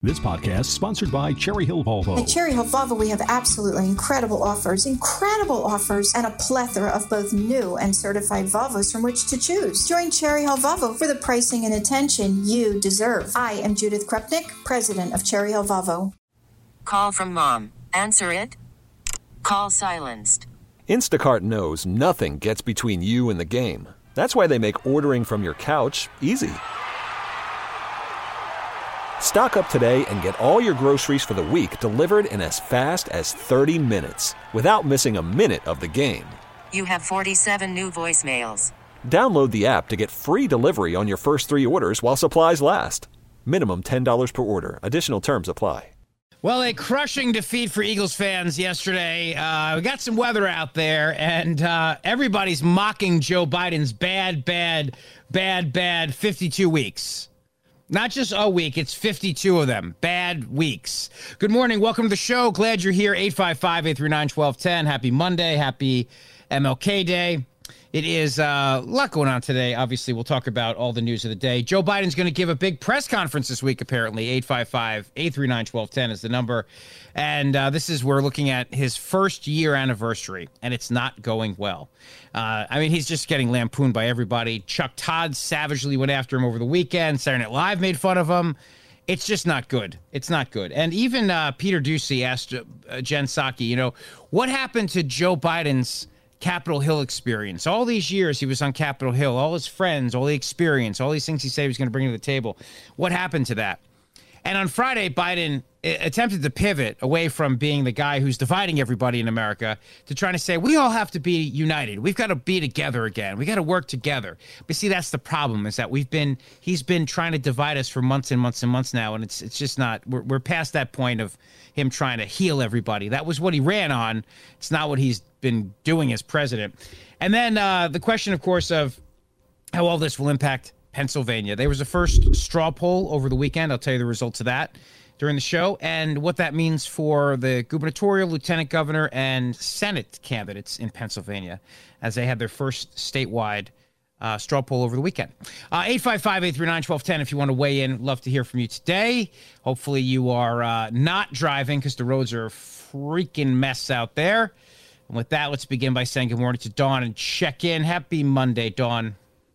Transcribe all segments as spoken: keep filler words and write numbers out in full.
This podcast is sponsored by Cherry Hill Volvo. At Cherry Hill Volvo, we have absolutely incredible offers, incredible offers, and a plethora of both new and certified Volvos from which to choose. Join Cherry Hill Volvo for the pricing and attention you deserve. I am Judith Krupnik, president of Cherry Hill Volvo. Call from mom. Answer it. Call silenced. Instacart knows nothing gets between you and the game. That's why they make ordering from your couch easy. Stock up today and get all your groceries for the week delivered in as fast as thirty minutes without missing a minute of the game. You have forty-seven new voicemails. Download the app to get free delivery on your first three orders while supplies last. Minimum ten dollars per order. Additional terms apply. Well, a crushing defeat for Eagles fans yesterday. Uh, we got some weather out there, and uh, everybody's mocking Joe Biden's bad, bad, bad, bad fifty-two weeks. Not just a week, it's fifty-two of them. Bad weeks. Good morning. Welcome to the show. Glad you're here. eight five five, eight three nine, one two one zero. Happy Monday. Happy M L K Day. It is uh, a lot going on today. Obviously, we'll talk about all the news of the day. Joe Biden's going to give a big press conference this week, apparently. eight five five, eight three nine, one two one zero is the number. And uh, this is, we're looking at his first year anniversary, and it's not going well. Uh, I mean, he's just getting lampooned by everybody. Chuck Todd savagely went after him over the weekend. Saturday Night Live made fun of him. It's just not good. It's not good. And even uh, Peter Doocy asked uh, Jen Psaki, you know, what happened to Joe Biden's Capitol Hill experience? All these years he was on Capitol Hill, all his friends, all the experience, all these things he said he was going to bring to the table. What happened to that? And on Friday, Biden attempted to pivot away from being the guy who's dividing everybody in America to trying to say, we all have to be united. We've got to be together again. We got to work together. But see, that's the problem, is that we've been, he's been trying to divide us for months and months and months now. And it's it's just not, we're, we're past that point of him trying to heal everybody. That was what he ran on. It's not what he's been doing as president. And then uh, the question, of course, of how all this will impact Pennsylvania. There was a first straw poll over the weekend. I'll tell you the results of that during the show and what that means for the gubernatorial, lieutenant governor, and Senate candidates in Pennsylvania as they had their first statewide uh, straw poll over the weekend. Uh, eight five five, eight three nine, one two one zero if you want to weigh in. Love to hear from you today. Hopefully you are uh, not driving because the roads are a freaking mess out there. And with that, let's begin by saying good morning to Dawn and check in. Happy Monday, Dawn.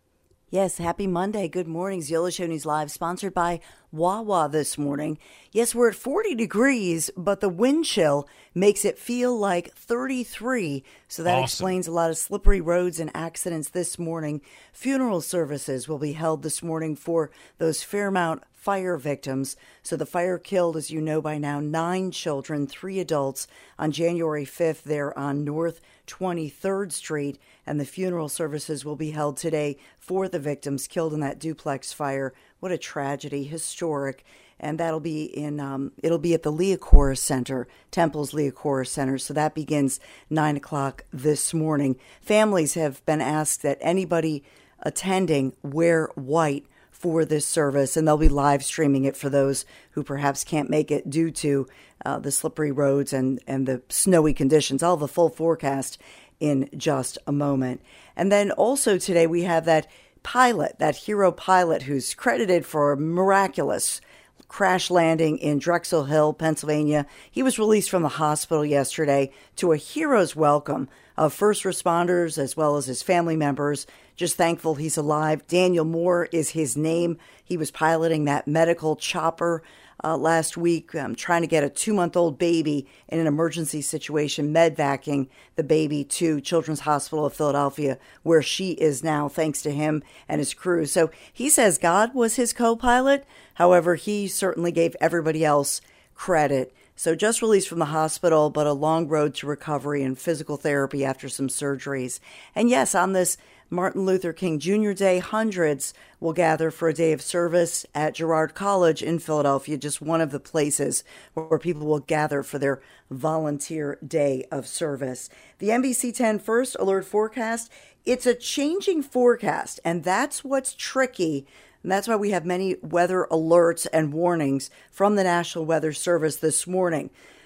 Yes, happy Monday. Good morning. Ziola Show News Live, sponsored by Wawa this morning. Yes, we're at forty degrees, but the wind chill makes it feel like thirty-three. So that awesome. Explains a lot of slippery roads and accidents this morning. Funeral services will be held this morning for those Fairmount fire victims. So the fire killed, as you know by now, nine children, three adults on January fifth there on North twenty-third Street. And the funeral services will be held today for the victims killed in that duplex fire. What a tragedy, historic. And that'll be in, um, it'll be at the Liacouras Center, Temple's Liacouras Center. So that begins nine o'clock this morning. Families have been asked that anybody attending wear white for this service, and they'll be live streaming it for those who perhaps can't make it due to uh, the slippery roads and, and the snowy conditions. I'll have the full forecast in just a moment. And then also today we have that pilot, that hero pilot who's credited for a miraculous crash landing in Drexel Hill, Pennsylvania. He was released from the hospital yesterday to a hero's welcome of first responders as well as his family members. Just thankful he's alive. Daniel Moore is his name. He was piloting that medical chopper uh, last week, um, trying to get a two-month-old baby in an emergency situation, medvacing the baby to Children's Hospital of Philadelphia, where she is now, thanks to him and his crew. So he says God was his co-pilot. However, he certainly gave everybody else credit. So just released from the hospital, but a long road to recovery and physical therapy after some surgeries. And yes, on this Martin Luther King Junior Day, hundreds will gather for a day of service at Girard College in Philadelphia, just one of the places where people will gather for their volunteer day of service. The N B C ten First Alert Forecast, it's a changing forecast, and that's what's tricky. And that's why we have many weather alerts and warnings from the National Weather Service this morning.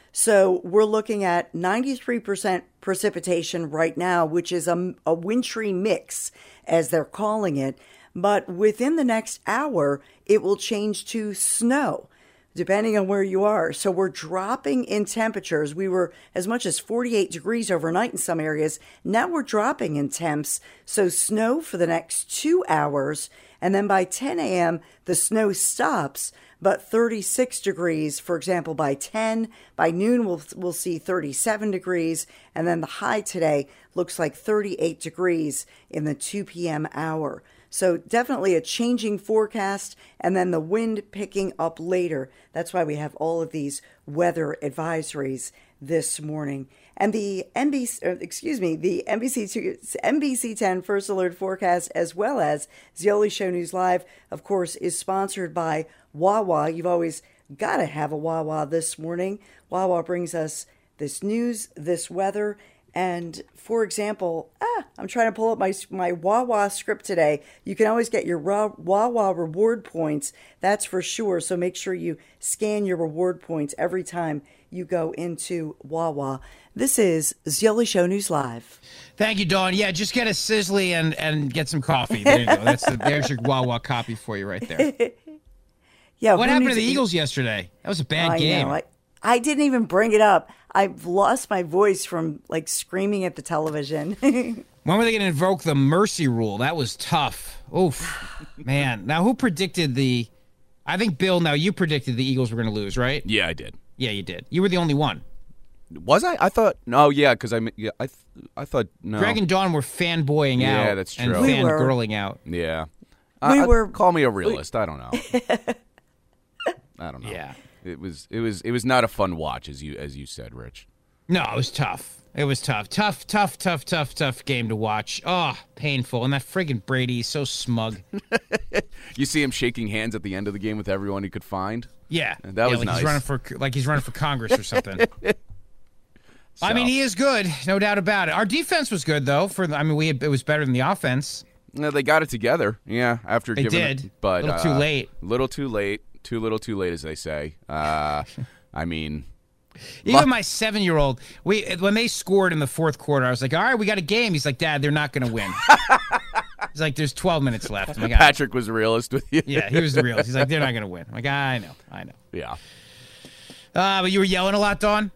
So we're looking at ninety-three percent precipitation right now, which is a, a wintry mix, as they're calling it. But within the next hour, it will change to snow. depending on where you are. So we're dropping in temperatures. We were as much as forty-eight degrees overnight in some areas. Now we're dropping in temps. So snow for the next two hours. And then by ten a.m., the snow stops, but thirty-six degrees, for example, by ten. By noon, we'll, we'll see thirty-seven degrees. And then the high today looks like thirty-eight degrees in the two p.m. hour. So definitely a changing forecast, and then the wind picking up later. That's why we have all of these weather advisories this morning. And the N B C, excuse me, the N B C two, N B C ten First Alert forecast, as well as Zeoli Show News Live, of course, is sponsored by Wawa. You've always got to have a Wawa this morning. Wawa brings us this news, this weather. And for example, ah, I'm trying to pull up my my Wawa script today. You can always get your Wawa reward points. That's for sure. So make sure you scan your reward points every time you go into Wawa. This is Zeoli Show News Live. Thank you, Dawn. Yeah, just get a Sizzly and, and get some coffee. There you go. That's the, there's your Wawa copy for you right there. Yeah. What happened to the Eagles yesterday? That was a bad I game. Know. I, I didn't even bring it up. I've lost my voice from like screaming at the television. When were they going to invoke the mercy rule? That was tough. Oof, man. Now, who predicted the? I think Bill. Now you predicted the Eagles were going to lose, right? Yeah, I did. Yeah, you did. You were the only one. Was I? I thought. No, yeah, because I. Yeah, I. Th- I thought no. Greg and Dawn were fanboying out. Yeah, that's true. And We fangirling out. Yeah. We I, were. I, call me a realist. We, I don't know. I don't know. Yeah. It was. It was. It was not a fun watch, as you as you said, Rich. No, it was tough. It was tough. Tough, tough, tough, tough, tough game to watch. Oh, painful. And that friggin' Brady is so smug. You see him shaking hands at the end of the game with everyone he could find? Yeah. That yeah, was like nice. He's running for, like he's running for Congress or something. So. I mean, he is good. No doubt about it. Our defense was good, though. For I mean, we had, it was better than the offense. No, they got it together. Yeah, after they giving did. It, but a little uh, too late. Little too late. Too little too late, as they say. Uh, I mean... Even my seven-year-old, we when they scored in the fourth quarter, I was like, all right, we got a game. He's like, Dad, they're not going to win. He's like, there's twelve minutes left. I'm like, Patrick was a realist with you. Yeah, he was the realist. He's like, they're not going to win. I'm like, I know, I know. Yeah. Uh, but you were yelling a lot, Dawn?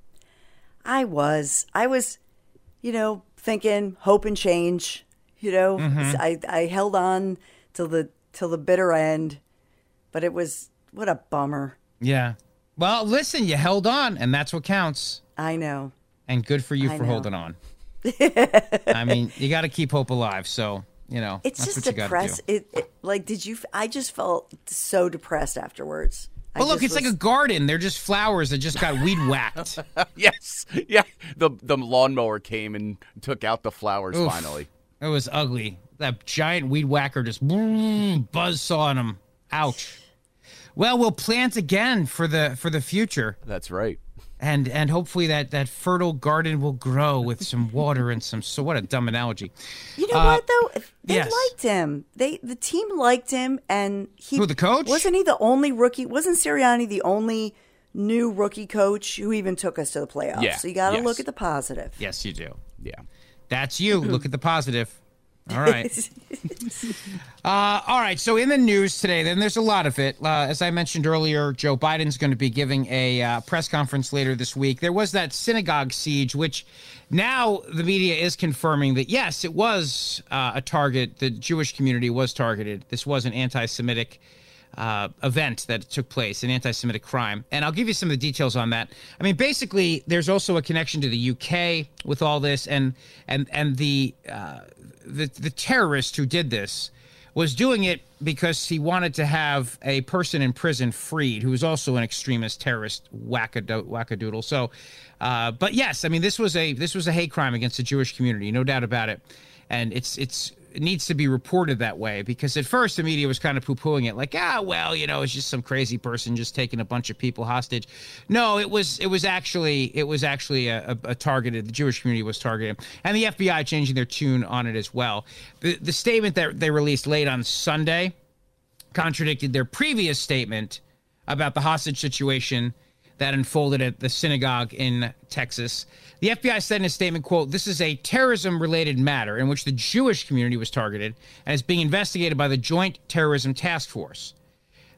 I was. I was, you know, thinking hope and change. You know, Mm-hmm. I, I held on till the till the bitter end, but it was, what a bummer. Yeah. Well, listen, you held on, and that's what counts. I know. And good for you I for know. holding on. I mean, you got to keep hope alive. So, you know, It's that's just what you got to depressed. do. It, it like did you? I just felt so depressed afterwards. I But look, just it's like was- a garden. They're just flowers that just got weed whacked. Yes. Yeah. The the lawnmower came and took out the flowers Oof. finally. It was ugly. That giant weed whacker just boom, buzz sawing them. Ouch. Well, we'll plant again for the for the future, That's right. and and hopefully that, that fertile garden will grow with some water and some. So what a dumb analogy. You know Uh, what though? They yes. liked him. They the team liked him, and he Who, the coach? wasn't he the only rookie? Wasn't Sirianni the only new rookie coach who even took us to the playoffs? Yeah, So you got to yes. look at the positive. Yes, you do. Yeah. That's you. Look at the positive. All right. Uh, all right. So in the news today, then there's a lot of it. Uh, as I mentioned earlier, Joe Biden's going to be giving a uh, press conference later this week. There was that synagogue siege, which now the media is confirming that, yes, it was uh, a target. The Jewish community was targeted. This was an anti-Semitic uh, event that took place, an anti-Semitic crime. And I'll give you some of the details on that. I mean, basically, there's also a connection to the U K with all this, and and and the uh, the the terrorist who did this was doing it because he wanted to have a person in prison freed who was also an extremist terrorist wackado- wackadoodle. So, uh, but yes, I mean, this was a this was a hate crime against the Jewish community, no doubt about it. And it's it's it needs to be reported that way, because at first the media was kind of poo-pooing it, like, ah, well, you know, it's just some crazy person just taking a bunch of people hostage. No, it was it was actually it was actually a, a, a targeted. The Jewish community was targeted, and the F B I changing their tune on it as well. The the statement that they released late on Sunday contradicted their previous statement about the hostage situation that unfolded at the synagogue in Texas. The F B I said in a statement, quote, "This is a terrorism-related matter in which the Jewish community was targeted and is being investigated by the Joint Terrorism Task Force."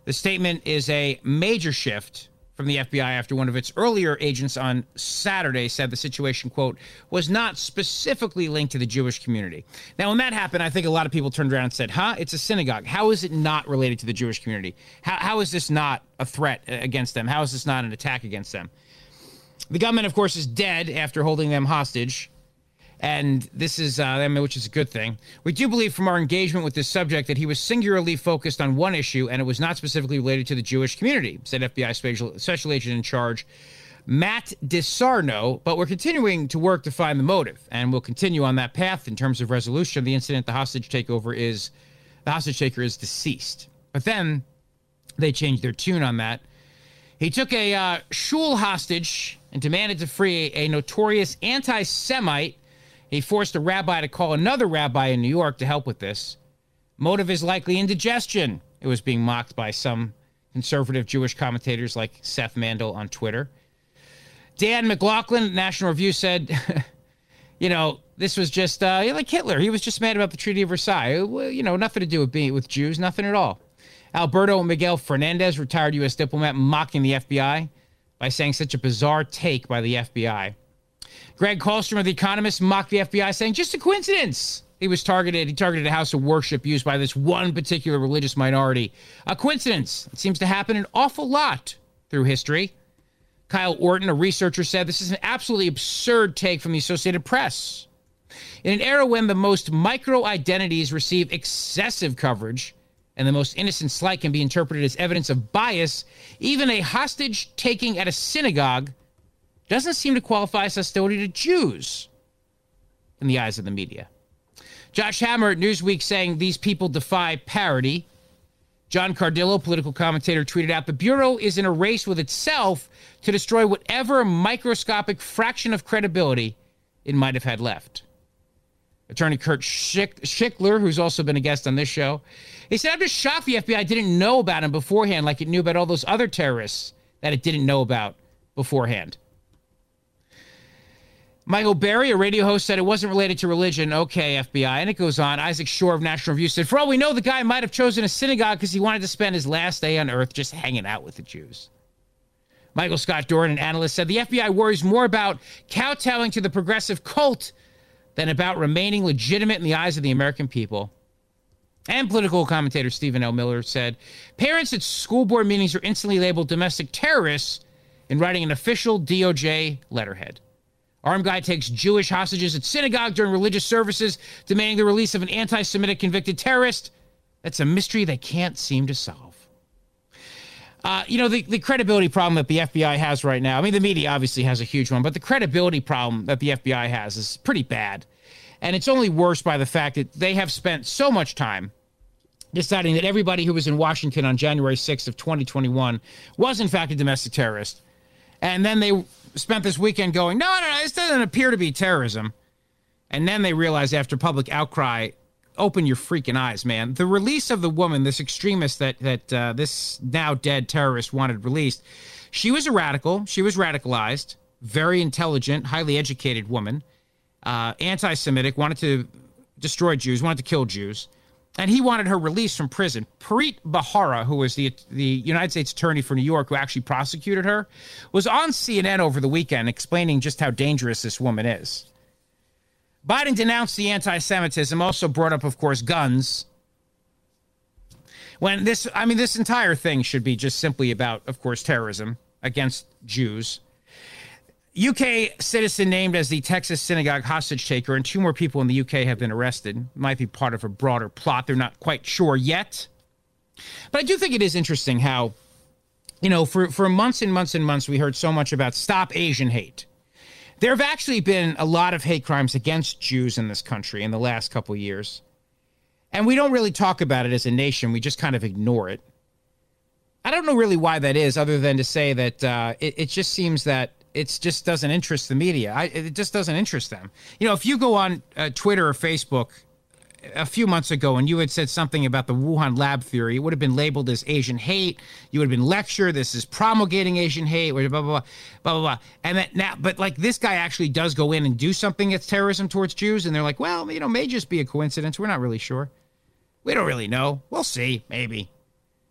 The statement is a major shift from the F B I after one of its earlier agents on Saturday said the situation, quote, was not specifically linked to the Jewish community. Now, when that happened, I think a lot of people turned around and said, huh, it's a synagogue. How is it not related to the Jewish community? How, how is this not a threat against them? How is this not an attack against them? The gunman, of course, is dead after holding them hostage. And this is, uh, I mean, which is a good thing. We do believe from our engagement with this subject that he was singularly focused on one issue, and it was not specifically related to the Jewish community, said F B I special, special agent in charge Matt DeSarno. But we're continuing to work to find the motive, and we'll continue on that path in terms of resolution of the incident. The hostage takeover is, the hostage taker is deceased. But then they changed their tune on that. He took a uh, shul hostage and demanded to free a, a notorious anti-Semite. He forced a rabbi to call another rabbi in New York to help with this. Motive is likely indigestion. It was being mocked by some conservative Jewish commentators like Seth Mandel on Twitter. Dan McLaughlin, National Review, said, you know, this was just uh, like Hitler. He was just mad about the Treaty of Versailles. You know, nothing to do with being with Jews, nothing at all. Alberto Miguel Fernandez, retired U S diplomat, mocking the F B I by saying such a bizarre take by the F B I. Greg Hallstrom of The Economist mocked the F B I, saying, just a coincidence. He was targeted. He targeted a house of worship used by this one particular religious minority. A coincidence. It seems to happen an awful lot through history. Kyle Orton, a researcher, said this is an absolutely absurd take from the Associated Press. In an era when the most micro-identities receive excessive coverage and the most innocent slight can be interpreted as evidence of bias, even a hostage taking at a synagogue doesn't seem to qualify as hostility to Jews in the eyes of the media. Josh Hammer at Newsweek saying these people defy parity. John Cardillo, political commentator, tweeted out, the Bureau is in a race with itself to destroy whatever microscopic fraction of credibility it might have had left. Attorney Kurt Schick- Schickler, who's also been a guest on this show, he said, I'm just shocked the F B I didn't know about him beforehand like it knew about all those other terrorists that it didn't know about beforehand. Michael Berry, a radio host, said it wasn't related to religion. Okay, F B I. And it goes on. Isaac Shore of National Review said, for all we know, the guy might have chosen a synagogue because he wanted to spend his last day on earth just hanging out with the Jews. Michael Scott Doran, an analyst, said the F B I worries more about kowtowing to the progressive cult than about remaining legitimate in the eyes of the American people. And political commentator Stephen L. Miller said, parents at school board meetings are instantly labeled domestic terrorists in writing an official D O J letterhead. Armed guy takes Jewish hostages at synagogue during religious services, demanding the release of an anti-Semitic convicted terrorist. That's a mystery they can't seem to solve. Uh, you know, the, the credibility problem that the F B I has right now, I mean, the media obviously has a huge one, but the credibility problem that the F B I has is pretty bad. And it's only worse by the fact that they have spent so much time deciding that everybody who was in Washington on January sixth of twenty twenty-one was, in fact, a domestic terrorist. And then they spent this weekend going, no, no, no, this doesn't appear to be terrorism. And then they realized after public outcry, open your freaking eyes, man. The release of the woman, this extremist that, that uh, this now dead terrorist wanted released, she was a radical. She was radicalized, very intelligent, highly educated woman, uh, anti-Semitic, wanted to destroy Jews, wanted to kill Jews. And he wanted her released from prison. Preet Bharara, who was the the United States Attorney for New York, who actually prosecuted her, was on C N N over the weekend explaining just how dangerous this woman is. Biden denounced the anti-Semitism, also brought up, of course, guns. When this, I mean, this entire thing should be just simply about, of course, terrorism against Jews. U K citizen named as the Texas synagogue hostage taker, and two more people in the U K have been arrested. Might be part of a broader plot. They're not quite sure yet. But I do think it is interesting how, you know, for, for months and months and months, we heard so much about Stop Asian Hate. There have actually been a lot of hate crimes against Jews in this country in the last couple of years. And we don't really talk about it as a nation. We just kind of ignore it. I don't know really why that is, other than to say that uh, it, it just seems that it just doesn't interest the media. I, it just doesn't interest them. You know, if you go on uh, Twitter or Facebook a few months ago and you had said something about the Wuhan lab theory, it would have been labeled as Asian hate. You would have been lectured. This is promulgating Asian hate, blah, blah, blah, blah, blah, blah. And that now, but like this guy actually does go in and do something that's terrorism towards Jews. And they're like, well, you know, may just be a coincidence. We're not really sure. We don't really know. We'll see. Maybe.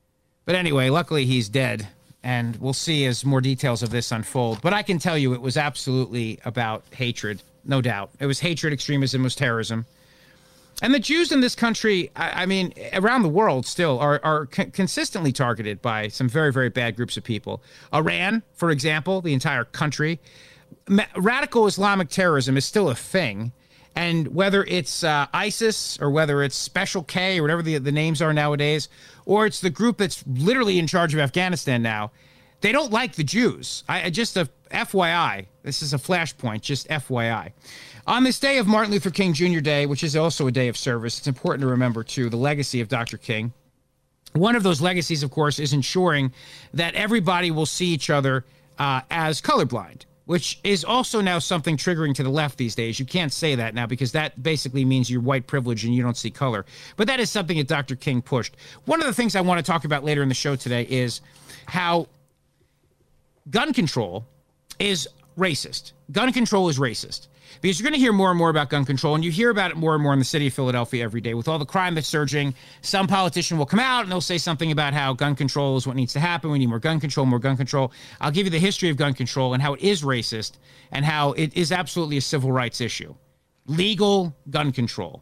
But anyway, luckily he's dead, and we'll see as more details of this unfold. But I can tell you it was absolutely about hatred, no doubt. It was hatred, extremism, it was terrorism. And the Jews in this country, I, I mean, around the world still, are, are c- consistently targeted by some very, very bad groups of people. Iran, for example, the entire country. Ma- radical Islamic terrorism is still a thing. And whether it's uh, ISIS or whether it's Special K or whatever the, the names are nowadays, or it's the group that's literally in charge of Afghanistan now, they don't like the Jews. I, just a F Y I, this is a flashpoint, just F Y I. On this day of Martin Luther King Junior Day, which is also a day of service, it's important to remember, too, the legacy of Doctor King. One of those legacies, of course, is ensuring that everybody will see each other uh, as colorblind, which is also now something triggering to the left these days. You can't say that now because that basically means you're white privilege and you don't see color. But that is something that Doctor King pushed. One of the things I want to talk about later in the show today is how gun control is racist. Gun control is racist. Because you're going to hear more and more about gun control, and you hear about it more and more in the city of Philadelphia every day. With all the crime that's surging, some politician will come out and they'll say something about how gun control is what needs to happen. We need more gun control, more gun control. I'll give you the history of gun control and how it is racist and how it is absolutely a civil rights issue. Legal gun control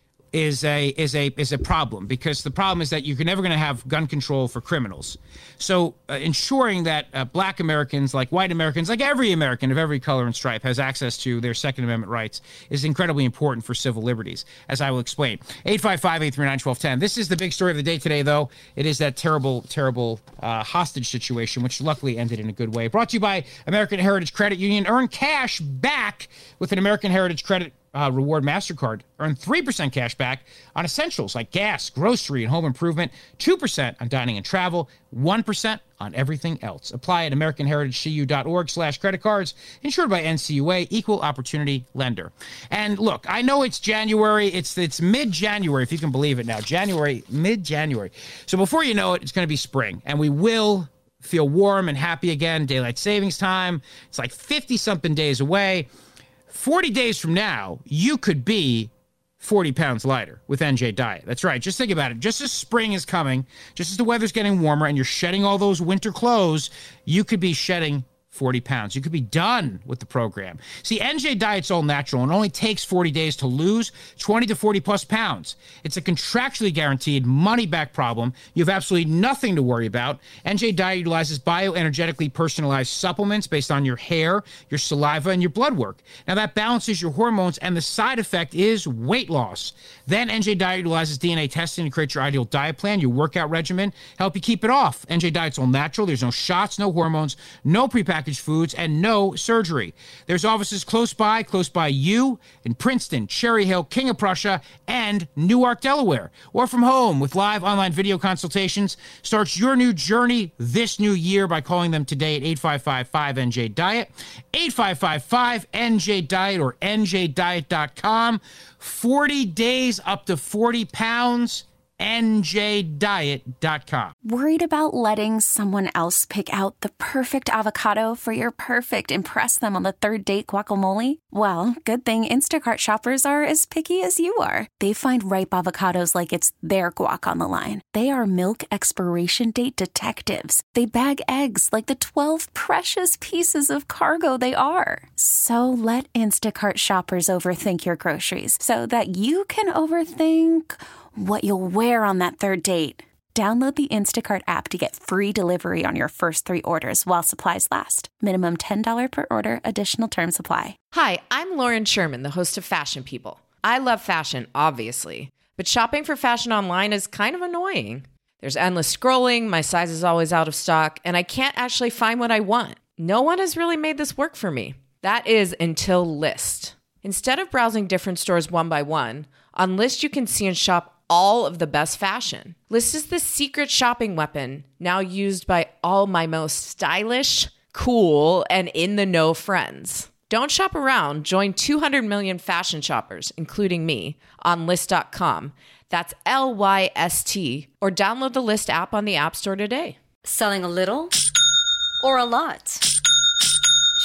is a is a is a problem, because the problem is that you're never going to have gun control for criminals. So uh, ensuring that uh, black Americans, like white Americans, like every American of every color and stripe, has access to their Second Amendment rights is incredibly important for civil liberties, as I will explain. eight five five, eight three nine, one two one zero. This is the big story of the day today, though. It is that terrible, terrible uh, hostage situation, which luckily ended in a good way. Brought to you by American Heritage Credit Union. Earn cash back with an American Heritage Credit Uh, reward MasterCard. Earn three percent cash back on essentials like gas, grocery, and home improvement, two percent on dining and travel, one percent on everything else. Apply at americanheritagecu.org slash credit cards, insured by N C U A, equal opportunity lender. And look, I know it's January. It's it's mid-January, if you can believe it now. January, mid-January. So before you know it, it's going to be spring, and we will feel warm and happy again. Daylight savings time. It's like fifty-something days away. forty days from now, you could be forty pounds lighter with N J Diet. That's right. Just think about it. Just as spring is coming, just as the weather's getting warmer and you're shedding all those winter clothes, you could be shedding forty pounds. You could be done with the program. See, N J Diet's all natural and only takes forty days to lose twenty to forty plus pounds. It's a contractually guaranteed money-back problem. You have absolutely nothing to worry about. N J Diet utilizes bioenergetically personalized supplements based on your hair, your saliva, and your blood work. Now, that balances your hormones, and the side effect is weight loss. Then N J Diet utilizes D N A testing to create your ideal diet plan, your workout regimen, help you keep it off. N J Diet's all natural. There's no shots, no hormones, no prepackaged foods, and no surgery. There's offices close by, close by you in Princeton, Cherry Hill, King of Prussia, and Newark, Delaware. Or from home with live online video consultations. Start your new journey this new year by calling them today at eight five five, five N J Diet, eight five five, five N J Diet, or N J diet dot com. forty days up to forty pounds. N J diet dot com. Worried about letting someone else pick out the perfect avocado for your perfect impress them on the third date guacamole? Well, good thing Instacart shoppers are as picky as you are. They find ripe avocados like it's their guac on the line. They are milk expiration date detectives. They bag eggs like the twelve precious pieces of cargo they are. So let Instacart shoppers overthink your groceries so that you can overthink what you'll wear on that third date. Download the Instacart app to get free delivery on your first three orders while supplies last. Minimum ten dollars per order. Additional terms apply. Hi, I'm Lauren Sherman, the host of Fashion People. I love fashion, obviously, but shopping for fashion online is kind of annoying. There's endless scrolling, my size is always out of stock, and I can't actually find what I want. No one has really made this work for me. That is until Lyst. Instead of browsing different stores one by one, on Lyst you can see and shop all of the best fashion. Lyst is the secret shopping weapon now used by all my most stylish, cool, and in-the-know friends. Don't shop around. Join two hundred million fashion shoppers, including me, on Lyst dot com. That's L Y S T. Or download the Lyst app on the App Store today. Selling a little or a lot?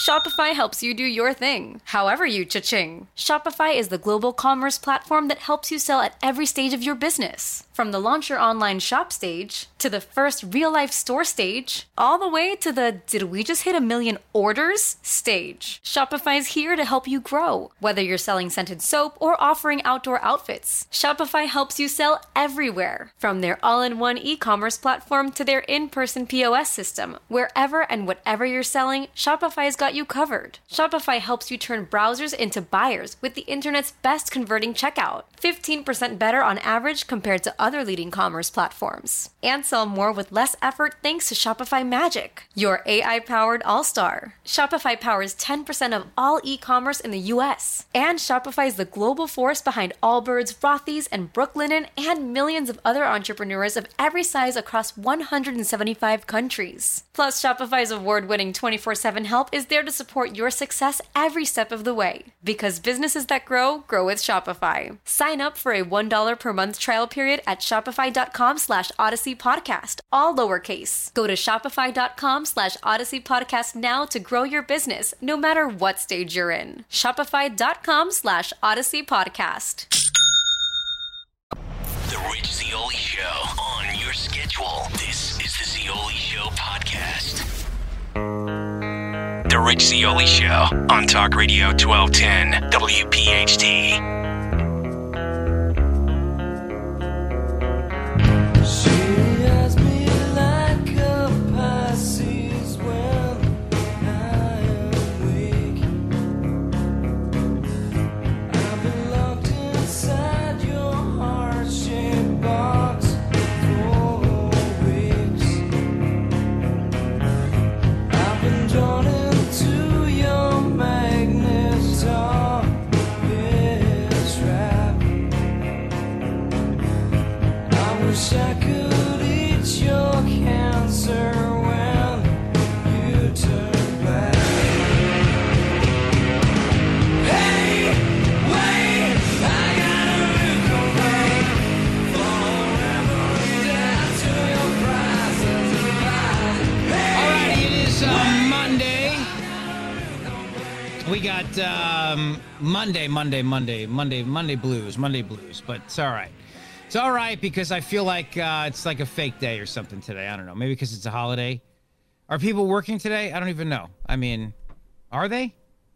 Shopify helps you do your thing, however you cha-ching. Shopify is the global commerce platform that helps you sell at every stage of your business. From the launch your online shop stage, to the first real-life store stage, all the way to the did we just hit a million orders stage. Shopify's here to help you grow. Whether you're selling scented soap or offering outdoor outfits, Shopify helps you sell everywhere. From their all-in-one e-commerce platform to their in-person P O S system, wherever and whatever you're selling, Shopify's got you covered. Shopify helps you turn browsers into buyers with the internet's best converting checkout, fifteen percent better on average compared to other leading commerce platforms. And sell more with less effort thanks to Shopify Magic, your A I-powered all-star. Shopify powers ten percent of all e-commerce in the U S. And Shopify is the global force behind Allbirds, Rothy's, and Brooklinen, and millions of other entrepreneurs of every size across one hundred seventy-five countries. Plus, Shopify's award-winning twenty-four seven help is there to support your success every step of the way. Because businesses that grow, grow with Shopify. Sign up for a one dollar per month trial period at shopify.com slash Odyssey Podcast, all lowercase. Go to shopify.com slash Odyssey Podcast now to grow your business, no matter what stage you're in. Shopify.com slash Odyssey Podcast. The Rich Zeoli Show on your schedule. This is the Zeoli Show podcast. The Rich Zeoli Show on Talk Radio twelve ten W P H T. We got um, Monday, Monday, Monday, Monday, Monday blues, Monday blues, but it's all right. It's all right because I feel like uh, it's like a fake day or something today. I don't know. Maybe because it's a holiday. Are people working today? I don't even know. I mean, are they?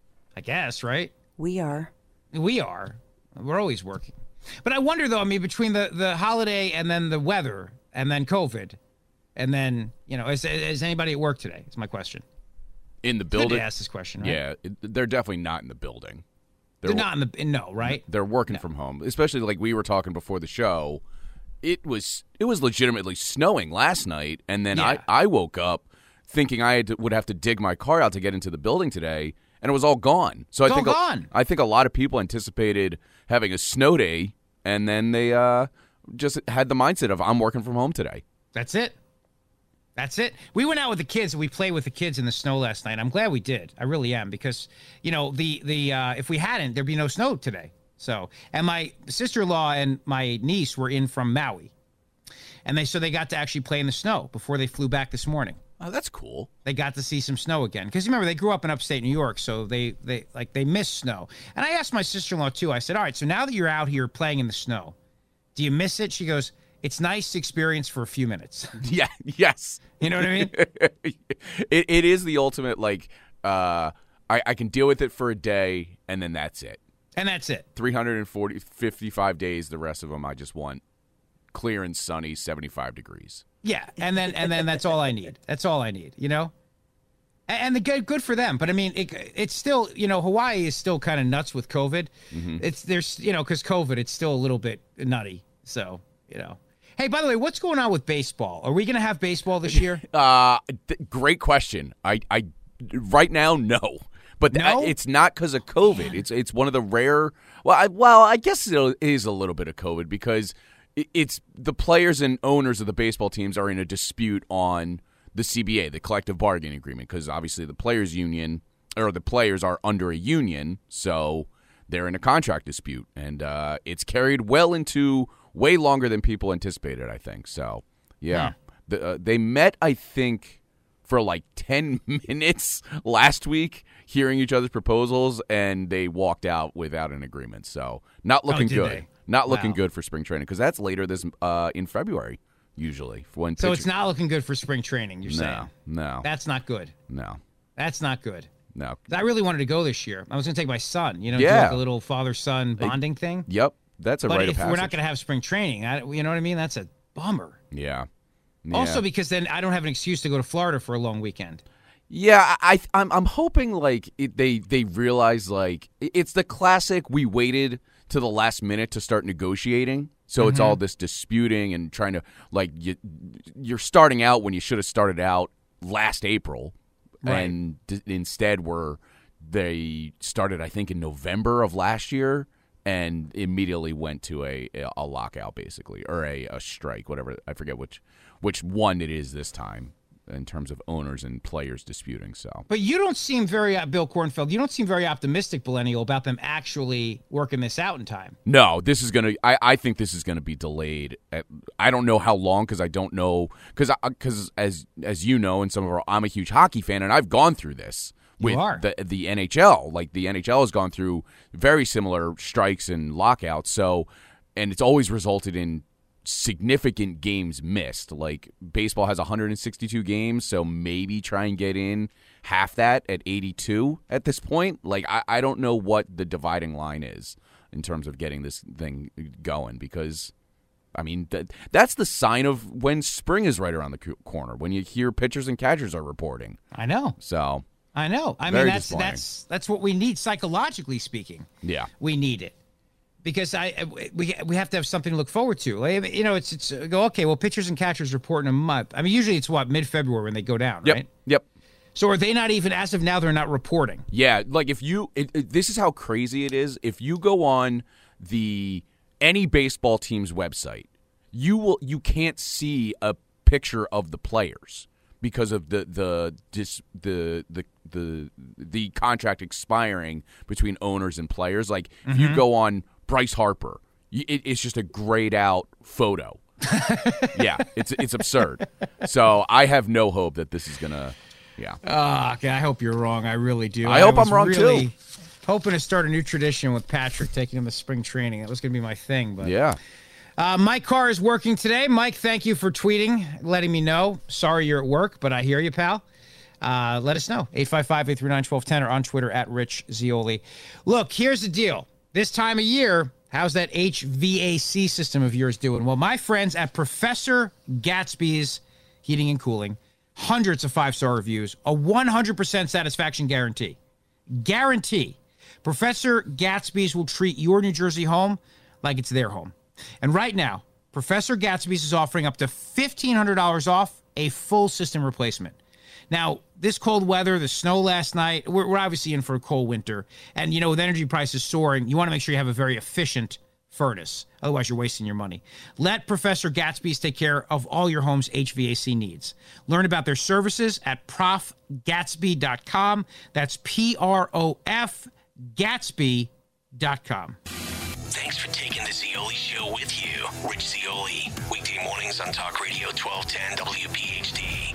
I guess, right? We are. We are. We're always working. But I wonder, though, I mean, between the, the holiday and then the weather and then COVID and then, you know, is, is anybody at work today? Is my question. In the building? I ask this question, right? Yeah, it, they're definitely not in the building. They're, they're not in the in, no, right? They're working no. from home, especially like we were talking before the show. It was it was legitimately snowing last night, and then yeah. I, I woke up thinking I had to, would have to dig my car out to get into the building today, and it was all gone. So it's I think all gone. A, I think a lot of people anticipated having a snow day, and then they uh, just had the mindset of I'm working from home today. That's it. That's it. We went out with the kids and we played with the kids in the snow last night. I'm glad we did. I really am because, you know, the the uh, if we hadn't, there'd be no snow today. So, and my sister-in-law and my niece were in from Maui, and they so they got to actually play in the snow before they flew back this morning. Oh, that's cool. They got to see some snow again because remember they grew up in upstate New York, so they they like they miss snow. And I asked my sister-in-law too. I said, "All right, so now that you're out here playing in the snow, do you miss it?" She goes, "It's nice experience for a few minutes." Yeah. Yes. You know what I mean? it it is the ultimate, like, uh, I, I can deal with it for a day, and then that's it. And that's it. three hundred forty, fifty-five days, the rest of them I just want clear and sunny, seventy-five degrees. Yeah, and then and then that's all I need. That's all I need, you know? And, and the good good for them. But, I mean, it, it's still, you know, Hawaii is still kind of nuts with COVID. Mm-hmm. It's, there's, you know, because COVID, it's still a little bit nutty. So, you know. Hey, by the way, what's going on with baseball? Are we going to have baseball this year? Uh, th- great question. I, I, right now, no. But th- no? I, it's not because of COVID. It's it's one of the rare. Well, I, well, I guess it is a little bit of COVID because it, it's the players and owners of the baseball teams are in a dispute on the C B A, the collective bargaining agreement, because obviously the players' union or the players are under a union, so they're in a contract dispute, and uh, it's carried well into. Way longer than people anticipated, I think. So, yeah. Yeah. The, uh, they met, I think, for like ten minutes last week hearing each other's proposals, and they walked out without an agreement. So not looking oh, good. They? Not looking wow. good for spring training because that's later this uh, in February usually. For when so pitcher- it's not looking good for spring training, you're no, saying? No. That's not good. No. That's not good. No. I really wanted to go this year. I was going to take my son, you know, yeah. do like a little father-son bonding thing. Yep. That's a but rite if of passage. we're not going to have spring training, I, you know what I mean? That's a bummer. Yeah. yeah. Also because then I don't have an excuse to go to Florida for a long weekend. Yeah, I, I'm I'm hoping like it, they they realize like it's the classic we waited to the last minute to start negotiating. So mm-hmm. it's all this disputing and trying to like you you're starting out when you should have started out last April. Right. And d- instead we're they started I think in November of last year and immediately went to a a lockout basically or a, a strike, whatever. I forget which which one it is this time in terms of owners and players disputing. So, but you don't seem very uh, Bill Kornfeld. You don't seem very optimistic, Millennial, about them actually working this out in time. No, this is gonna. I, I think this is gonna be delayed. At, I don't know how long because I don't know because because as as you know, and some of our, I'm a huge hockey fan, and I've gone through this with the the N H L. Like the N H L has gone through very similar strikes and lockouts. So, and it's always resulted in significant games missed. Like baseball has one hundred sixty-two games, so maybe try and get in half that at eighty-two at this point. Like I, I don't know what the dividing line is in terms of getting this thing going because I mean that that's the sign of when spring is right around the corner, when you hear pitchers and catchers are reporting. I know. So I know. I mean that's that's that's what we need psychologically speaking. Yeah. We need it. Because I we we have to have something to look forward to. You know, it's it's go okay. Well, pitchers and catchers report in a month. I mean, usually it's what mid February when they go down, yep. right? Yep. So are they not even as of now? They're not reporting. Yeah, like if you, it, it, this is how crazy it is. If you go on the any baseball team's website, you will you can't see a picture of the players because of the the dis, the the the the contract expiring between owners and players. Like mm-hmm. if you go on Bryce Harper, it, it's just a grayed out photo. yeah, it's it's absurd. So I have no hope that this is gonna. Yeah. Oh, okay, I hope you're wrong. I really do. I, I hope I'm wrong really too. Hoping to start a new tradition with Patrick taking him to spring training. That was going to be my thing, but yeah. Uh, my car is working today. Mike, thank you for tweeting, letting me know. Sorry you're at work, but I hear you, pal. Uh, let us know. eight five five, eight three nine, one two one zero or on Twitter at Rich Zeoli. Look, here's the deal. This time of year, how's that H V A C system of yours doing? Well, my friends at Professor Gatsby's Heating and Cooling, hundreds of five-star reviews, a one hundred percent satisfaction guarantee. Guarantee. Professor Gatsby's will treat your New Jersey home like it's their home. And right now, Professor Gatsby's is offering up to fifteen hundred dollars off a full system replacement. Now, this cold weather, the snow last night, we're, we're obviously in for a cold winter. And, you know, with energy prices soaring, you want to make sure you have a very efficient furnace. Otherwise, you're wasting your money. Let Professor Gatsby's take care of all your home's H V A C needs. Learn about their services at prof gatsby dot com. That's P R O F Gatsby dot com. Thanks for taking the Zeoli Show with you. Rich Zeoli, weekday mornings on Talk Radio twelve ten W P H D.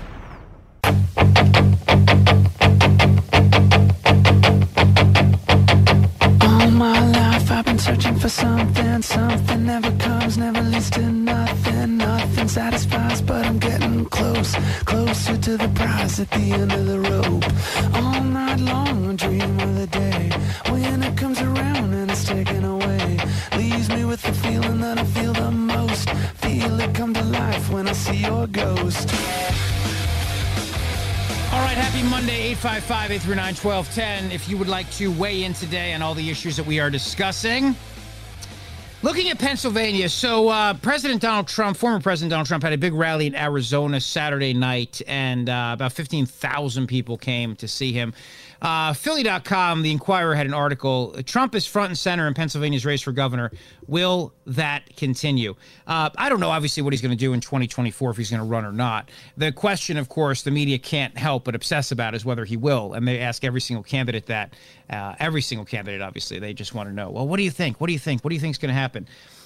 All my life I've been searching for something. Something never comes, never leads to nothing. Nothing satisfies, but I'm getting close. Closer to the prize at the end of the rope. All night long I dream of the day when it comes around and it's taken away. Leaves me with the feeling that I feel the most. Feel it come to life when I see your ghost. All right, happy Monday, eight five five, eight three nine, one two one zero. If you would like to weigh in today on all the issues that we are discussing. Looking at Pennsylvania, so uh, President Donald Trump, former President Donald Trump, had a big rally in Arizona Saturday night, and uh, about fifteen thousand people came to see him. Uh, Philly dot com, the Inquirer, had an article. Trump is front and center in Pennsylvania's race for governor. Will that continue? Uh, I don't know, obviously, what he's going to do in twenty twenty-four, if he's going to run or not. The question, of course, the media can't help but obsess about is whether he will. And they ask every single candidate that. Uh, every single candidate, obviously. They just want to know, well, what do you think? What do you think? What do you think is going to happen?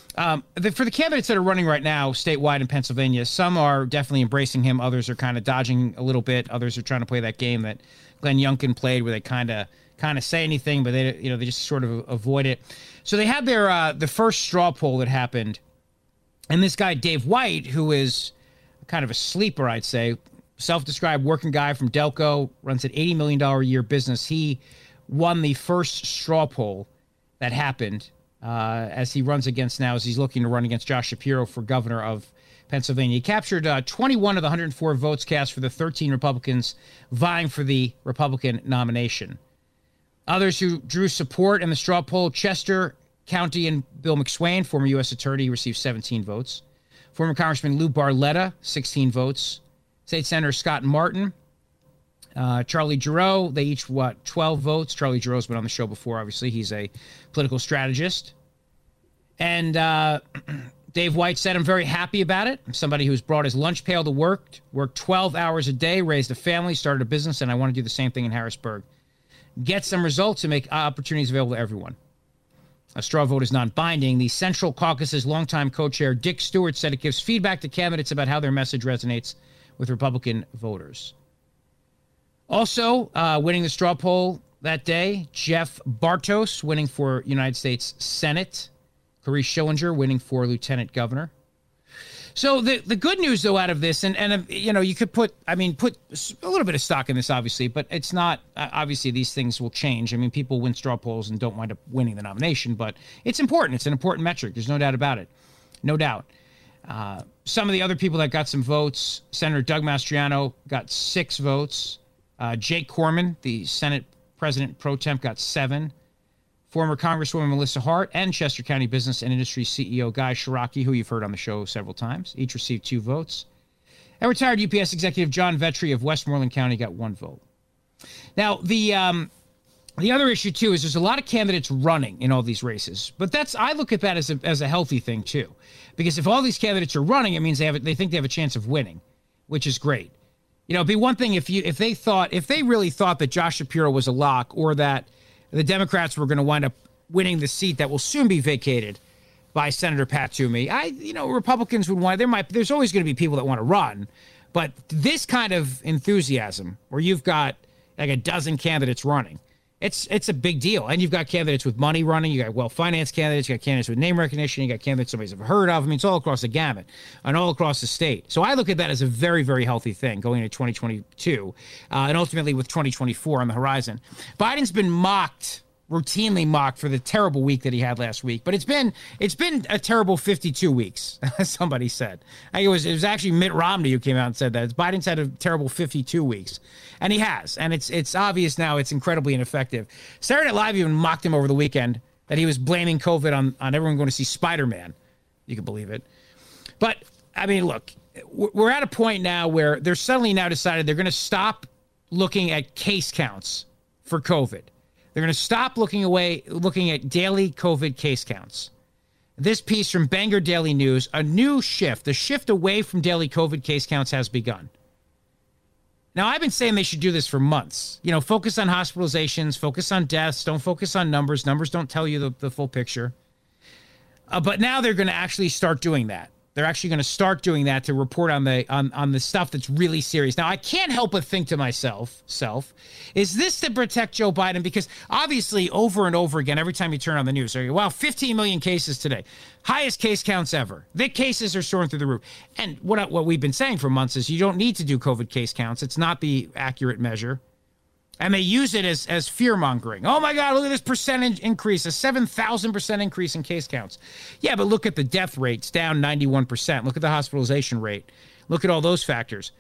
Um, the, for the candidates that are running right now statewide in Pennsylvania, some are definitely embracing him. Others are kind of dodging a little bit. Others are trying to play that game that Glenn Youngkin played, where they kind of kind of say anything, but they you know they just sort of avoid it. So they had their uh, the first straw poll that happened, and this guy Dave White, who is kind of a sleeper, I'd say, self-described working guy from Delco, runs an eighty million dollars a year business. He won the first straw poll that happened. Uh, as he runs against now, as he's looking to run against Josh Shapiro for governor of Pennsylvania. He captured uh, twenty-one of the one hundred four votes cast for the thirteen Republicans vying for the Republican nomination. Others who drew support in the straw poll, Chester County and Bill McSwain, former U S attorney, he received seventeen votes. Former Congressman Lou Barletta, sixteen votes. State Senator Scott Martin, Uh, Charlie Giroux, they each, what, twelve votes. Charlie Giroux's been on the show before, obviously. He's a political strategist. And uh, Dave White said, I'm very happy about it. I'm somebody who's brought his lunch pail to work, worked twelve hours a day, raised a family, started a business, and I want to do the same thing in Harrisburg. Get some results and make opportunities available to everyone. A straw vote is non-binding. The Central Caucus's longtime co-chair, Dick Stewart, said it gives feedback to candidates about how their message resonates with Republican voters. Also, uh, winning the straw poll that day, Jeff Bartos winning for United States Senate. Carice Schillinger winning for lieutenant governor. So the the good news, though, out of this, and, and uh, you know, you could put, I mean, put a little bit of stock in this, obviously, but it's not, uh, obviously, these things will change. I mean, people win straw polls and don't wind up winning the nomination, but it's important. It's an important metric. There's no doubt about it. No doubt. Uh, some of the other people that got some votes, Senator Doug Mastriano got six votes. Uh, Jake Corman, the Senate President pro temp, got seven. Former Congresswoman Melissa Hart and Chester County Business and Industry C E O Guy Shiraki, who you've heard on the show several times, each received two votes. And retired U P S executive John Vetri of Westmoreland County got one vote. Now, the um, the other issue, too, is there's a lot of candidates running in all these races. But that's I look at that as a, as a healthy thing, too. Because if all these candidates are running, it means they have a, they think they have a chance of winning, which is great. You know, it'd be one thing if you if they thought if they really thought that Josh Shapiro was a lock, or that the Democrats were going to wind up winning the seat that will soon be vacated by Senator Pat Toomey. I, you know, Republicans would want, there might, there's always going to be people that want to run, but this kind of enthusiasm where you've got like a dozen candidates running, it's, it's a big deal. And you've got candidates with money running. You got well-financed candidates. You got candidates with name recognition. You got candidates somebody's ever heard of. I mean, it's all across the gamut and all across the state. So I look at that as a very, very healthy thing going into twenty twenty-two uh, and ultimately with twenty twenty-four on the horizon. Biden's been mocked, routinely mocked for the terrible week that he had last week, but it's been it's been a terrible fifty-two weeks, as somebody said. I think it was it was actually Mitt Romney who came out and said that. Biden's had a terrible fifty-two weeks, and he has, and it's it's obvious now it's incredibly ineffective. Saturday Night Live even mocked him over the weekend that he was blaming COVID on, on everyone going to see Spider-Man. You can believe it. But, I mean, look, we're at a point now where they're suddenly now decided they're going to stop looking at case counts for COVID. They're going to stop looking away, looking at daily COVID case counts. This piece from Bangor Daily News, a new shift, the shift away from daily COVID case counts has begun. Now, I've been saying they should do this for months. You know, focus on hospitalizations, focus on deaths, don't focus on numbers. Numbers don't tell you the, the full picture. Uh, but now they're going to actually start doing that. They're actually going to start doing that to report on the on, on the stuff that's really serious. Now, I can't help but think to myself, self, is this to protect Joe Biden? Because obviously, over and over again, every time you turn on the news, you go, wow, fifteen million cases today. Highest case counts ever. The cases are soaring through the roof. And what, what we've been saying for months is you don't need to do COVID case counts. It's not the accurate measure. And they use it as, as fear-mongering. Oh, my God, look at this percentage increase, a seven thousand percent increase in case counts. Yeah, but look at the death rates, down ninety-one percent. Look at the hospitalization rate. Look at all those factors.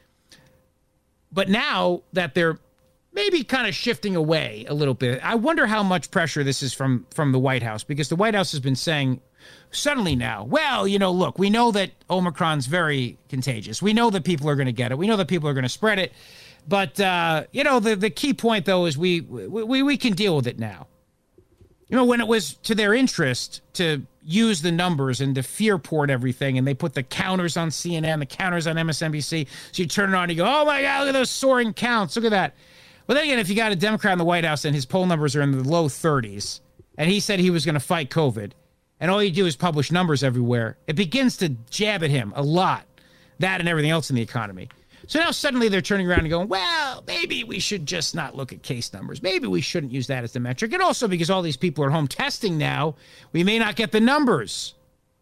But now that they're maybe kind of shifting away a little bit, I wonder how much pressure this is from, from the White House, because the White House has been saying suddenly now, well, you know, look, we know that Omicron's very contagious. We know that people are going to get it. We know that people are going to spread it. But, uh, you know, the, the key point, though, is we, we we can deal with it now. You know, when it was to their interest to use the numbers and to fear-port everything, and they put the counters on C N N, the counters on M S N B C, so you turn it on and you go, oh, my God, look at those soaring counts. Look at that. But then again, if you got a Democrat in the White House and his poll numbers are in the low thirties, and he said he was going to fight COVID, and all you do is publish numbers everywhere, it begins to jab at him a lot, that and everything else in the economy. So now suddenly they're turning around and going, well, maybe we should just not look at case numbers. Maybe we shouldn't use that as the metric. And also because all these people are home testing now, we may not get the numbers.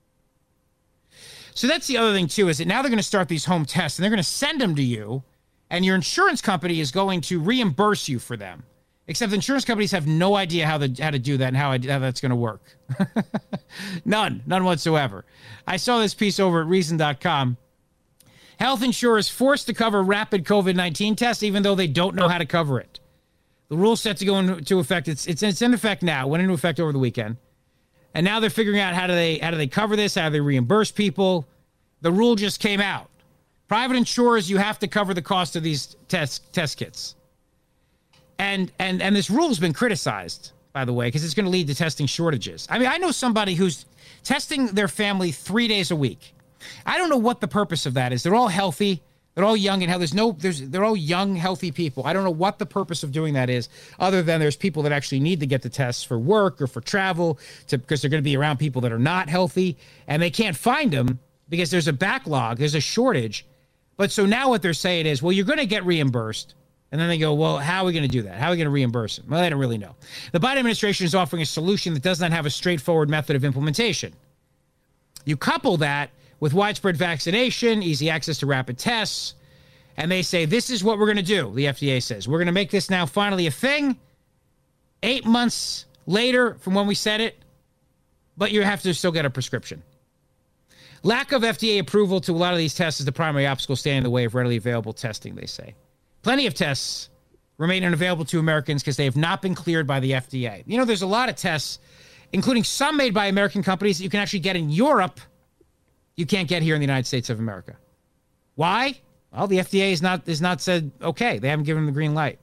So that's the other thing, too, is that now they're going to start these home tests, and they're going to send them to you, and your insurance company is going to reimburse you for them. Except insurance companies have no idea how, the, how to do that and how, I, how that's going to work. None. None whatsoever. I saw this piece over at reason dot com. Health insurers forced to cover rapid COVID nineteen tests, even though they don't know how to cover it. The rule's set to go into effect. It's, it's, it's in effect now. Went into effect over the weekend. And now they're figuring out how do they how do they cover this? How do they reimburse people? The rule just came out. Private insurers, you have to cover the cost of these test test kits. And and and this rule has been criticized, by the way, because it's going to lead to testing shortages. I mean, I know somebody who's testing their family three days a week. I don't know what the purpose of that is. They're all healthy. They're all young and healthy. There's no, there's, they're all young, healthy people. I don't know what the purpose of doing that is, other than there's people that actually need to get the tests for work or for travel, to, because they're going to be around people that are not healthy, and they can't find them because there's a backlog, there's a shortage. But so now what they're saying is, well, you're going to get reimbursed. And then they go, well, how are we going to do that? How are we going to reimburse them? Well, they don't really know. The Biden administration is offering a solution that does not have a straightforward method of implementation. You couple that with widespread vaccination, easy access to rapid tests, and they say, this is what we're going to do, the F D A says. We're going to make this now finally a thing, eight months later from when we said it, but you have to still get a prescription. Lack of F D A approval to a lot of these tests is the primary obstacle standing in the way of readily available testing, they say. Plenty of tests remain unavailable to Americans because they have not been cleared by the F D A. You know, there's a lot of tests, including some made by American companies that you can actually get in Europe, you can't get here in the United States of America. Why? Well, the F D A is not is not said, okay, they haven't given them the green light.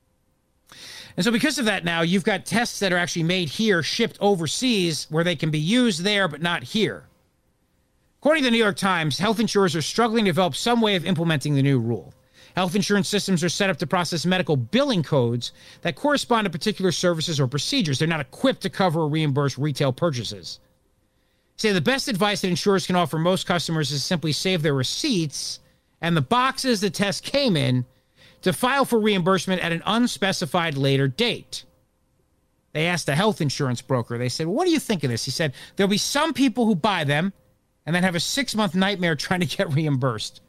And so because of that now, you've got tests that are actually made here, shipped overseas, where they can be used there, but not here. According to the New York Times, health insurers are struggling to develop some way of implementing the new rule. Health insurance systems are set up to process medical billing codes that correspond to particular services or procedures. They're not equipped to cover or reimburse retail purchases. Say the best advice that insurers can offer most customers is simply save their receipts and the boxes the test came in to file for reimbursement at an unspecified later date. They asked a health insurance broker, they said, well, what do you think of this? He said, there'll be some people who buy them and then have a six-month nightmare trying to get reimbursed.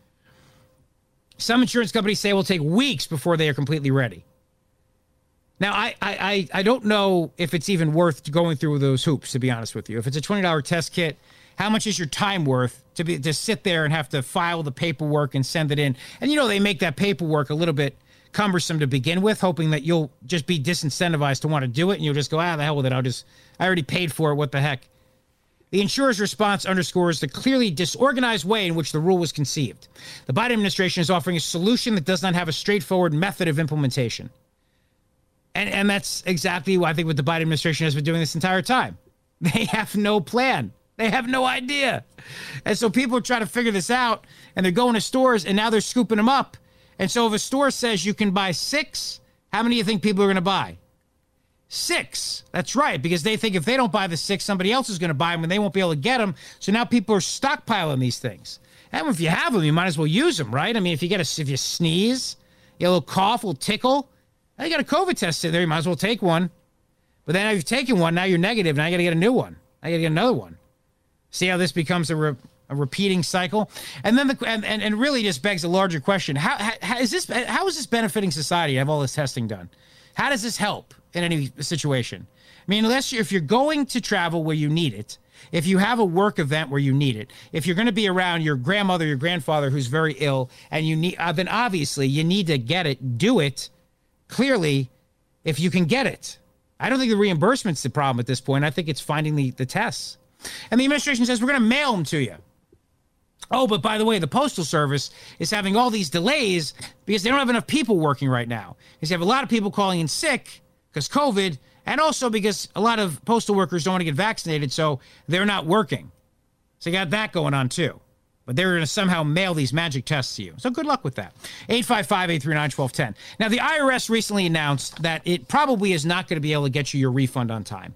Some insurance companies say it will take weeks before they are completely ready. Now, I, I, I don't know if it's even worth going through those hoops, to be honest with you. If it's a twenty dollars test kit, how much is your time worth to be to sit there and have to file the paperwork and send it in? And, you know, they make that paperwork a little bit cumbersome to begin with, hoping that you'll just be disincentivized to want to do it, and you'll just go, ah, the hell with it. I'll just, I already paid for it. What the heck? The insurer's response underscores the clearly disorganized way in which the rule was conceived. The Biden administration is offering a solution that does not have a straightforward method of implementation. And and that's exactly what I think what the Biden administration has been doing this entire time. They have no plan. They have no idea. And so people are trying to figure this out, and they're going to stores, and now they're scooping them up. And so if a store says you can buy six, how many do you think people are going to buy? Six. That's right, because they think if they don't buy the six, somebody else is going to buy them, and they won't be able to get them. So now people are stockpiling these things. And if you have them, you might as well use them, right? I mean, if you get a, if you sneeze, you get a little cough, a little tickle, now you got a COVID test in there, you might as well take one. But then if you've taken one, now you're negative, now you got to get a new one. Now you got to get another one. See how this becomes a, re, a repeating cycle? And then the and, and, and really just begs a larger question. How, how is this how is this benefiting society to have all this testing done? How does this help in any situation? I mean, unless you, if you're going to travel where you need it, if you have a work event where you need it, if you're going to be around your grandmother, your grandfather who's very ill, and you need, uh, then obviously you need to get it, do it, clearly, if you can get it. I don't think the reimbursement's the problem at this point. I think it's finding the, the tests. And the administration says, we're going to mail them to you. Oh, but by the way, the Postal Service is having all these delays because they don't have enough people working right now. Because you have a lot of people calling in sick because COVID, and also because a lot of postal workers don't want to get vaccinated, so they're not working. So you got that going on too. But they're going to somehow mail these magic tests to you. So good luck with that. eight five five, eight three nine, one two one zero. Now, the I R S recently announced that it probably is not going to be able to get you your refund on time.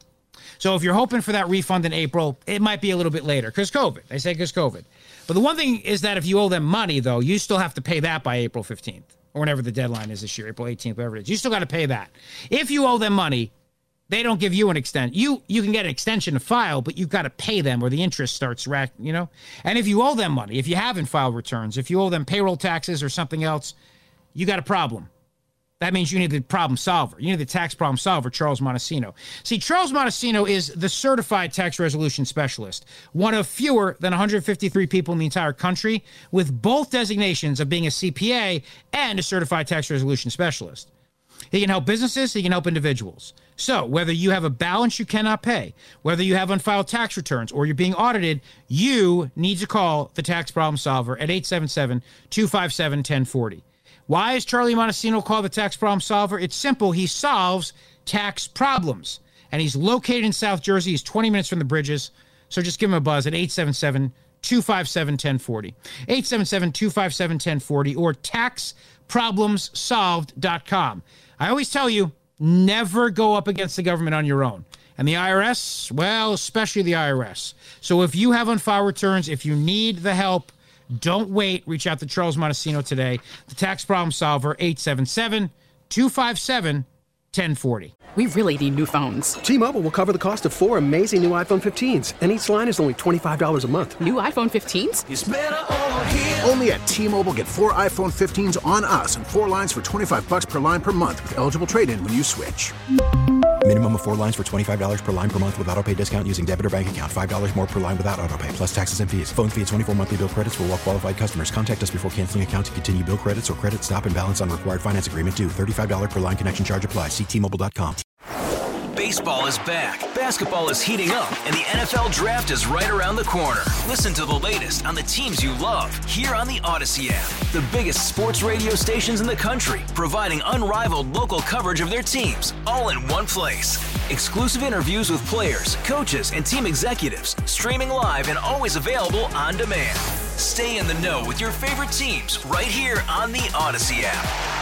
So if you're hoping for that refund in April, it might be a little bit later because COVID. They say because COVID. But the one thing is that if you owe them money, though, you still have to pay that by April fifteenth or whenever the deadline is this year, April eighteenth, whatever it is. You still got to pay that. If you owe them money, they don't give you an extension. You you can get an extension to file, but you've got to pay them or the interest starts rack, you know? And if you owe them money, if you haven't filed returns, if you owe them payroll taxes or something else, you got a problem. That means you need the problem solver. You need the tax problem solver, Charles Montesino. See, Charles Montesino is the certified tax resolution specialist, one of fewer than one hundred fifty-three people in the entire country with both designations of being a C P A and a certified tax resolution specialist. He can help businesses, he can help individuals. So whether you have a balance you cannot pay, whether you have unfiled tax returns, or you're being audited, you need to call the tax problem solver at eight seven seven, two five seven, one zero four zero. Why is Charlie Montesino called the tax problem solver? It's simple. He solves tax problems. And he's located in South Jersey. He's twenty minutes from the bridges. So just give him a buzz at eight seven seven, two five seven, one zero four zero. eight seven seven, two five seven, one zero four zero or tax problems solved dot com. I always tell you, never go up against the government on your own. And the I R S, well, especially the I R S. So if you have unfiled returns, if you need the help, don't wait. Reach out to Charles Montesino today. The tax problem solver, eight seven seven, two five seven, one zero four zero. We really need new phones. T-Mobile will cover the cost of four amazing new iPhone fifteens, and each line is only twenty-five dollars a month. New iPhone fifteens? It's better over here. Only at T-Mobile, get four iPhone fifteens on us and four lines for twenty-five dollars per line per month with eligible trade-in when you switch. Minimum of four lines for twenty-five dollars per line per month with autopay discount using debit or bank account. five dollars more per line without autopay, plus taxes and fees. Phone fee at twenty-four monthly bill credits for well-qualified customers. Contact us before canceling account to continue bill credits or credit stop and balance on required finance agreement due. thirty-five dollars per line connection charge applies. See T Mobile dot com. Baseball is back, basketball is heating up, and the N F L Draft is right around the corner. Listen to the latest on the teams you love here on the Odyssey app. The biggest sports radio stations in the country, providing unrivaled local coverage of their teams, all in one place. Exclusive interviews with players, coaches, and team executives, streaming live and always available on demand. Stay in the know with your favorite teams right here on the Odyssey app.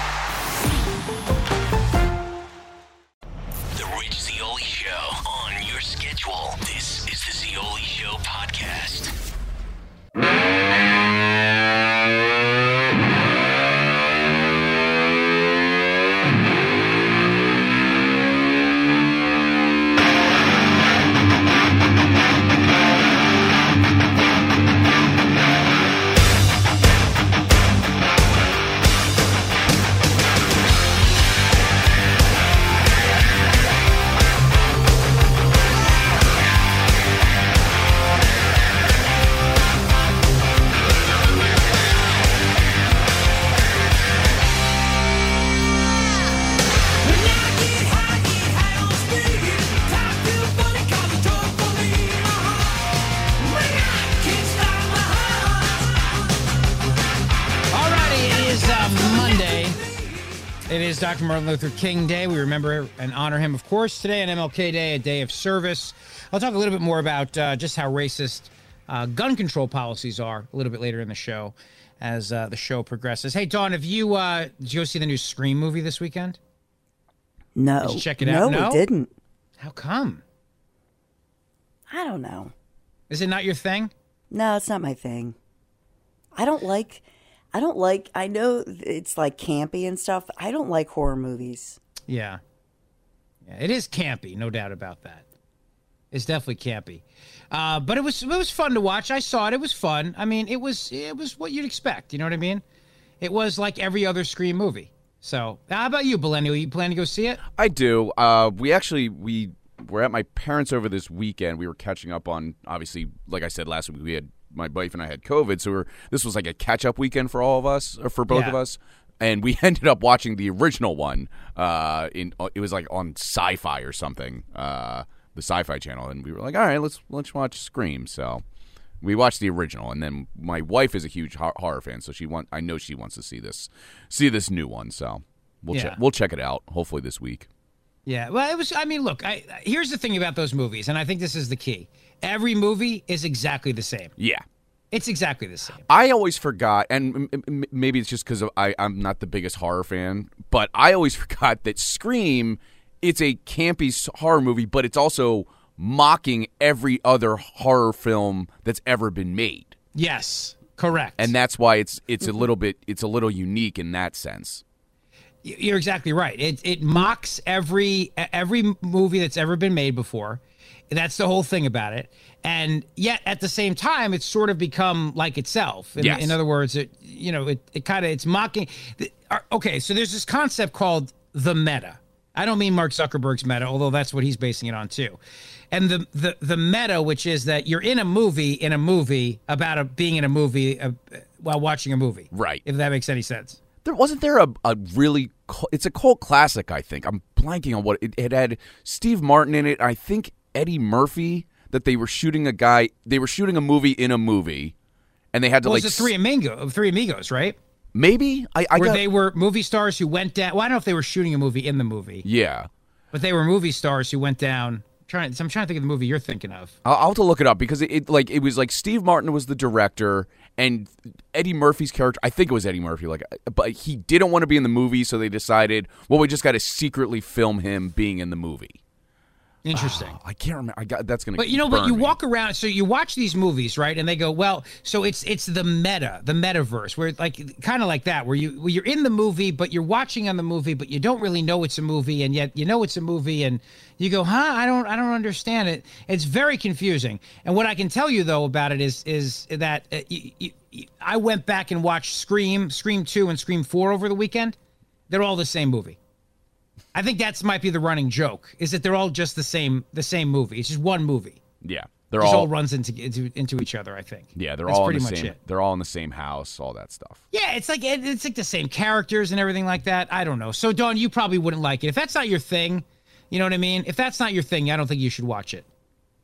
This is the Zeoli Show podcast. It is Doctor Martin Luther King Day. We remember and honor him, of course, today, on M L K Day, a day of service. I'll talk a little bit more about uh, just how racist uh, gun control policies are a little bit later in the show as uh, the show progresses. Hey, Dawn, have you, uh, did you go see the new Scream movie this weekend? No. Did you check it no, out? No, we didn't. How come? I don't know. Is it not your thing? No, it's not my thing. I don't like... I don't like, I know it's like campy and stuff. I don't like horror movies. Yeah. Yeah, it is campy, no doubt about that. It's definitely campy. Uh, but it was it was fun to watch. I saw it. It was fun. I mean, it was it was what you'd expect. You know what I mean? It was like every other Scream movie. So, how about you, Belenio? You plan to go see it? I do. Uh, we actually, we were at my parents' over this weekend. We were catching up on, obviously, like I said last week, we had my wife and I had COVID, so we're, this was like a catch-up weekend for all of us, or for both yeah. of us. And we ended up watching the original one. Uh, in it was like on Sci-Fi or something, uh, the Sci-Fi channel, and we were like, all right, let's let's watch Scream. So we watched the original, and then my wife is a huge horror fan, so she want I know she wants to see this see this new one. So we'll yeah. check we'll check it out hopefully this week. Yeah, well, it was. I mean, look, I, here's the thing about those movies, and I think this is the key. Every movie is exactly the same. Yeah. It's exactly the same. I always forgot, and m- maybe it's just because I'm not the biggest horror fan, but I always forgot that Scream it's a campy horror movie, but it's also mocking every other horror film that's ever been made. Yes, correct. And that's why it's it's a little bit it's a little unique in that sense. You're exactly right. It it mocks every every movie that's ever been made before. That's the whole thing about it. And yet at the same time, it's sort of become like itself. In, yes. in other words, it you know, it, it kind of it's mocking. Okay, so there's this concept called the meta. I don't mean Mark Zuckerberg's meta, although that's what he's basing it on too. And the the the meta, which is that you're in a movie in a movie about a, being in a movie uh, while watching a movie. Right. If that makes any sense. There wasn't there a, a really it's a cult classic, I think. I'm blanking on what it, it had. Steve Martin in it. I think Eddie Murphy. That they were shooting a guy. They were shooting a movie in a movie, and they had to well, like. It was the Three Amigo, Three Amigos, right? Maybe I. I Where got, they were movie stars who went down. Well, I don't know if they were shooting a movie in the movie. Yeah. But they were movie stars who went down. I'm trying. I'm trying to think of the movie you're thinking of. I'll, I'll have to look it up because it, it like it was like Steve Martin was the director and Eddie Murphy's character. I think it was Eddie Murphy. Like, but he didn't want to be in the movie, so they decided, well, we just got to secretly film him being in the movie. Interesting. Oh, I can't remember. I got that's gonna. But you know what? You me. walk around, so you watch these movies, right? And they go, well, so it's it's the meta, the metaverse, where like kind of like that, where you where you're in the movie, but you're watching on the movie, but you don't really know it's a movie, and yet you know it's a movie, and you go, huh? I don't I don't understand it. It's very confusing. And what I can tell you though about it is is that uh, you, you, I went back and watched Scream, Scream two, and Scream four over the weekend. They're all the same movie. I think that's might be the running joke, is that they're all just the same the same movie. It's just one movie. Yeah, they're it just all, all runs into, into into each other. I think. Yeah, they're that's all pretty in the much same. It. They're all in the same house. All that stuff. Yeah, it's like it's like the same characters and everything like that. I don't know. So Dawn, you probably wouldn't like it if that's not your thing. You know what I mean? If that's not your thing, I don't think you should watch it.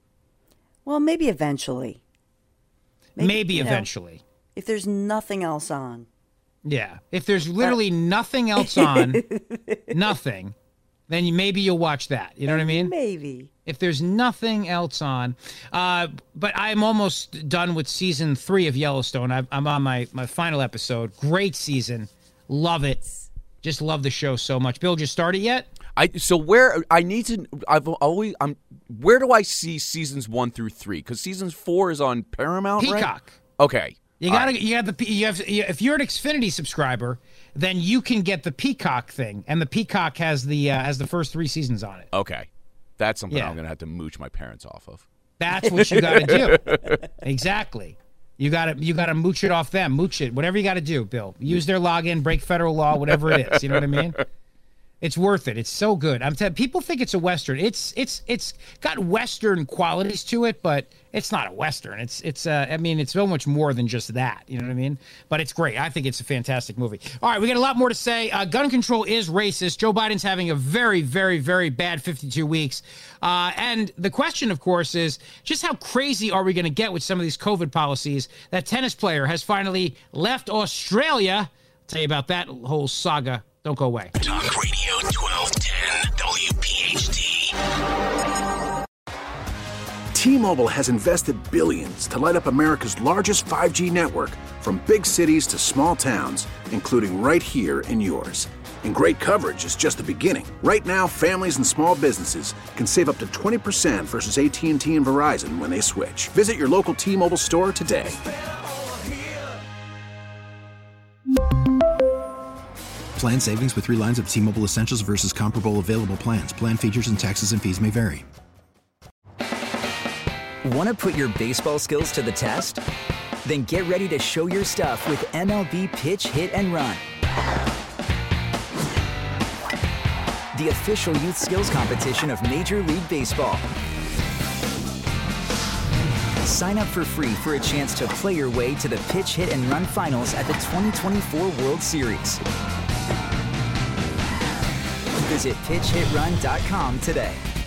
Well, maybe eventually. Maybe, maybe eventually. Know, if there's nothing else on. Yeah, if there's literally uh, nothing else on, nothing. Then you, maybe you'll watch that. You know what I mean? Maybe. If there's nothing else on. Uh, but I'm almost done with season three of Yellowstone. I, I'm on my, my final episode. Great season. Love it. Just love the show so much. Bill, just started yet? I so where I need to. I've always. I'm. Where do I see seasons one through three? Because seasons four is on Paramount. Peacock. Right? Okay. You gotta. Right. You have the. You have. If you're an Xfinity subscriber, then you can get the Peacock thing, and the Peacock has the uh, has the first three seasons on it. Okay, that's something yeah. I'm gonna have to mooch my parents off of. That's what you gotta do. Exactly. You gotta you gotta mooch it off them. Mooch it. Whatever you gotta do, Bill. Use their login, break federal law, whatever it is. You know what I mean? It's worth it. It's so good. I'm telling people think it's a Western. It's it's it's got Western qualities to it, but it's not a Western. It's it's uh, I mean, it's so much more than just that. You know what I mean? But it's great. I think it's a fantastic movie. All right, we got a lot more to say. Uh, gun control is racist. Joe Biden's having a very, very, very bad fifty-two weeks. Uh, and the question, of course, is just how crazy are we going to get with some of these COVID policies? That tennis player has finally left Australia. I'll tell you about that whole saga. Don't go away. Talk Radio twelve ten W P H D. T-Mobile has invested billions to light up America's largest five G network, from big cities to small towns, including right here in yours. And great coverage is just the beginning. Right now, families and small businesses can save up to twenty percent versus A T and T and Verizon when they switch. Visit your local T-Mobile store today. Plan savings with three lines of T-Mobile Essentials versus comparable available plans. Plan features and taxes and fees may vary. Want to put your baseball skills to the test? Then get ready to show your stuff with M L B Pitch, Hit, and Run. The official youth skills competition of Major League Baseball. Sign up for free for a chance to play your way to the Pitch, Hit, and Run finals at the twenty twenty-four World Series. Visit pitch hit run dot com today.